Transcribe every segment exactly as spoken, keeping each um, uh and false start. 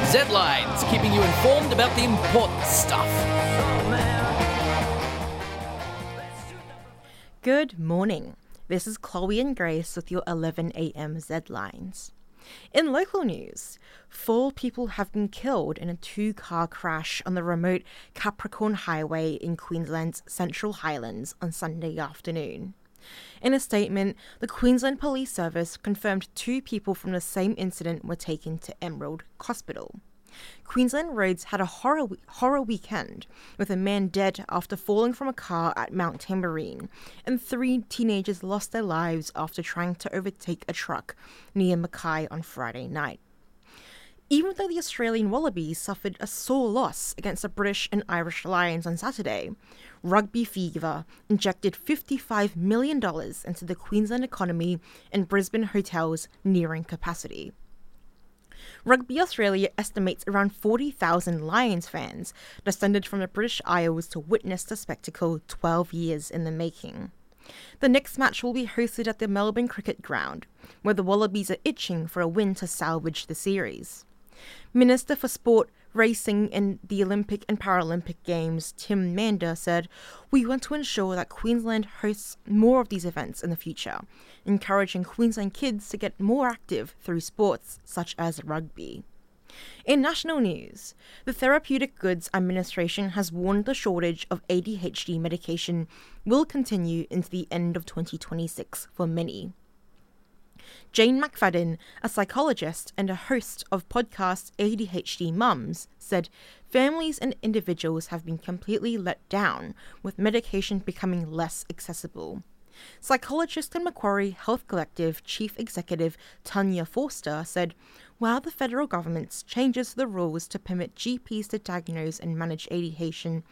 Z-Lines, keeping you informed about the important stuff. Good morning. This is Chloe and Grace with your eleven a.m. Z-Lines. In local news, four people have been killed in a two-car crash on the remote Capricorn Highway in Queensland's Central Highlands on Sunday afternoon. In a statement, the Queensland Police Service confirmed two people from the same incident were taken to Emerald Hospital. Queensland roads had a horror horror weekend, with a man dead after falling from a car at Mount Tamborine, and three teenagers lost their lives after trying to overtake a truck near Mackay on Friday night. Even though the Australian Wallabies suffered a sore loss against the British and Irish Lions on Saturday, Rugby Fever injected fifty-five million dollars into the Queensland economy and Brisbane hotels nearing capacity. Rugby Australia estimates around forty thousand Lions fans descended from the British Isles to witness the spectacle twelve years in the making. The next match will be hosted at the Melbourne Cricket Ground, where the Wallabies are itching for a win to salvage the series. Minister for Sport, Racing and the Olympic and Paralympic Games, Tim Mander, said, "We want to ensure that Queensland hosts more of these events in the future, encouraging Queensland kids to get more active through sports such as rugby." In national news, the Therapeutic Goods Administration has warned the shortage of A D H D medication will continue into the end of twenty twenty-six for many. Jane McFadden, a psychologist and a host of podcast A D H D Mums, said families and individuals have been completely let down, with medication becoming less accessible. Psychologist and Macquarie Health Collective Chief Executive Tanya Forster said, while the federal government's changes to the rules to permit G Ps to diagnose and manage A D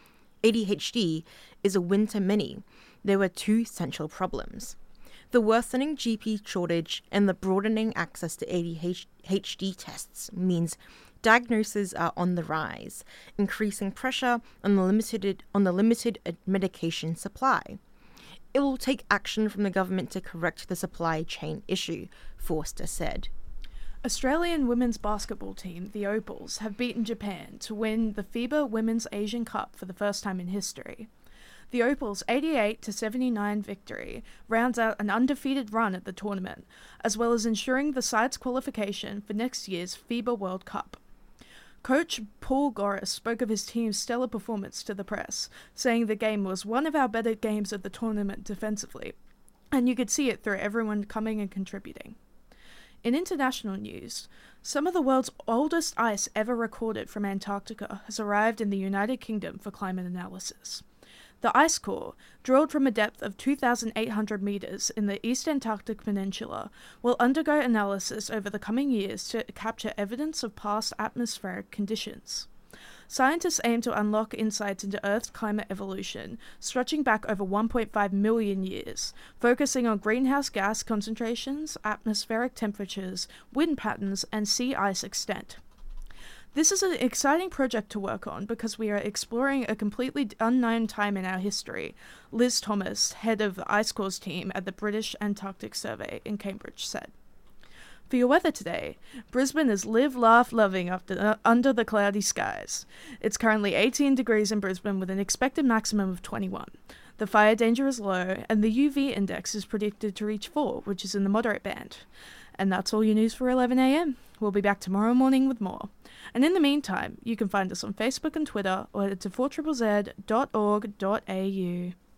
H D is a win to many, there were two central problems. The worsening G P shortage and the broadening access to A D H D tests means diagnoses are on the rise, increasing pressure on the limited on the limited medication supply. It will take action from the government to correct the supply chain issue, Forster said. Australian women's basketball team, the Opals, have beaten Japan to win the FIBA Women's Asian Cup for the first time in history. The Opals' eighty-eight to seventy-nine victory rounds out an undefeated run at the tournament, as well as ensuring the side's qualification for next year's FIBA World Cup. Coach Paul Goris spoke of his team's stellar performance to the press, saying the game was one of our better games of the tournament defensively, and you could see it through everyone coming and contributing. In international news, some of the world's oldest ice ever recorded from Antarctica has arrived in the United Kingdom for climate analysis. The ice core, drilled from a depth of two thousand eight hundred metres in the East Antarctic Peninsula, will undergo analysis over the coming years to capture evidence of past atmospheric conditions. Scientists aim to unlock insights into Earth's climate evolution, stretching back over one point five million years, focusing on greenhouse gas concentrations, atmospheric temperatures, wind patterns, and sea ice extent. This is an exciting project to work on because we are exploring a completely unknown time in our history, Liz Thomas, head of the Ice Core's team at the British Antarctic Survey in Cambridge, said. For your weather today, Brisbane is live, laugh, loving after, uh, under the cloudy skies. It's currently eighteen degrees in Brisbane with an expected maximum of twenty-one. The fire danger is low, and the U V index is predicted to reach four, which is in the moderate band. And that's all your news for eleven a.m. We'll be back tomorrow morning with more. And in the meantime, you can find us on Facebook and Twitter or head to four z z z dot org dot a u.